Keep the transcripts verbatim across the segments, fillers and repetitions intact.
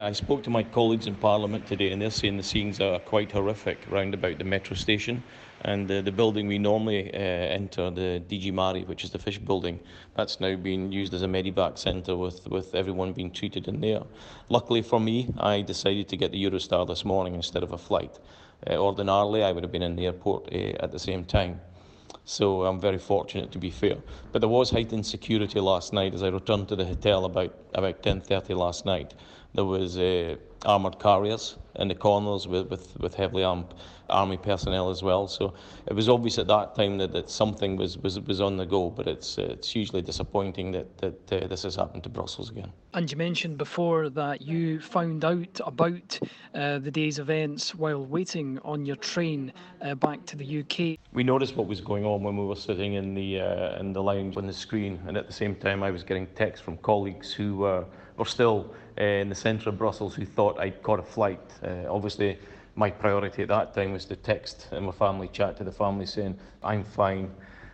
I spoke to my colleagues in Parliament today, and they're saying the scenes are quite horrific round about the metro station. And uh, the building we normally uh, enter, the D G Mari, which is the fish building, that's now being used as a Medivac centre with, with everyone being treated in there. Luckily for me, I decided to get the Eurostar this morning instead of a flight. Uh, ordinarily, I would have been in the airport uh, at the same time. So I'm very fortunate, to be fair. But there was heightened security last night as I returned to the hotel about, about ten thirty last night. There was uh, armoured carriers in the corners with, with, with heavily armed army personnel as well. So it was obvious at that time that, that something was, was, was on the go, but it's, uh, it's hugely disappointing that, that uh, this has happened to Brussels again. And you mentioned before that you found out about uh, the day's events while waiting on your train uh, back to the U K. We noticed what was going on when we were sitting in the uh, in the lounge on the screen, and at the same time I was getting texts from colleagues who uh, were still uh, in the centre of Brussels who thought I'd caught a flight. Uh, obviously, my priority at that time was to text in my family chat to the family saying, I'm fine,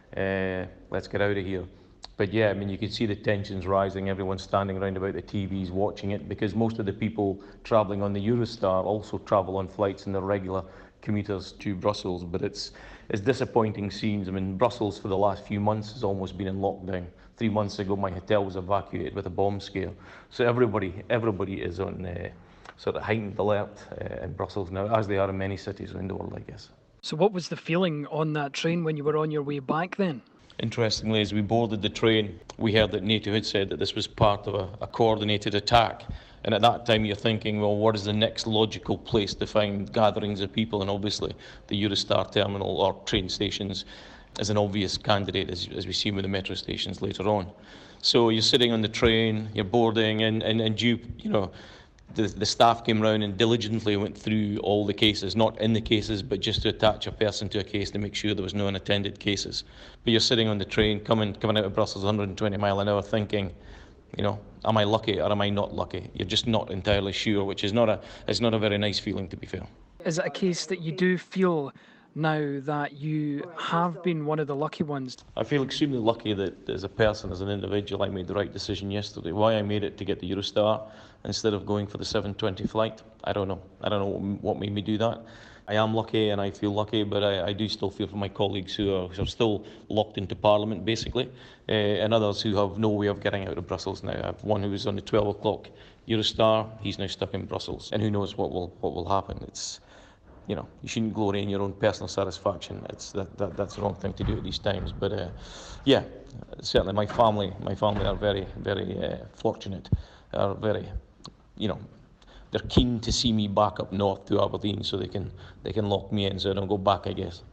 uh, let's get out of here. But yeah, I mean, you could see the tensions rising, everyone standing around about the T Vs watching it, because most of the people travelling on the Eurostar also travel on flights in their regular commuters to Brussels. But it's, it's disappointing scenes. I mean, Brussels for the last few months has almost been in lockdown. Three months ago, my hotel was evacuated with a bomb scare. So everybody, everybody is on uh, sort of heightened alert uh, in Brussels now, as they are in many cities around the world, I guess. So what was the feeling on that train when you were on your way back then? Interestingly, as we boarded the train, we heard that NATO had said that this was part of a, a coordinated attack. And at that time, you're thinking, well, what is the next logical place to find gatherings of people? And obviously, the Eurostar terminal or train stations is an obvious candidate, as, as we see with the metro stations later on. So you're sitting on the train, you're boarding, and, and, and you, you know, The, the staff came round and diligently went through all the cases, not in the cases, but just to attach a person to a case to make sure there was no unattended cases. But you're sitting on the train, coming coming out of Brussels one hundred twenty mile an hour, thinking, you know, am I lucky or am I not lucky? You're just not entirely sure, which is not a, it's not a very nice feeling, to be fair. Is it a case that you do feel now that you have been one of the lucky ones? I feel extremely lucky that as a person, as an individual, I made the right decision yesterday. Why I made it to get the Eurostar instead of going for the seven twenty flight, I don't know. I don't know what made me do that. I am lucky and I feel lucky, but I, I do still feel for my colleagues who are, who are still locked into Parliament, basically, uh, and others who have no way of getting out of Brussels now. I have one who was on the twelve o'clock Eurostar. He's now stuck in Brussels, and who knows what will what will happen. It's You know, you shouldn't glory in your own personal satisfaction. It's that, that that's the wrong thing to do at these times. But uh, yeah, certainly my family, my family are very, very uh, fortunate. Are very, you know, they're keen to see me back up north to Aberdeen, so they can they can lock me in, so I don't go back, I guess.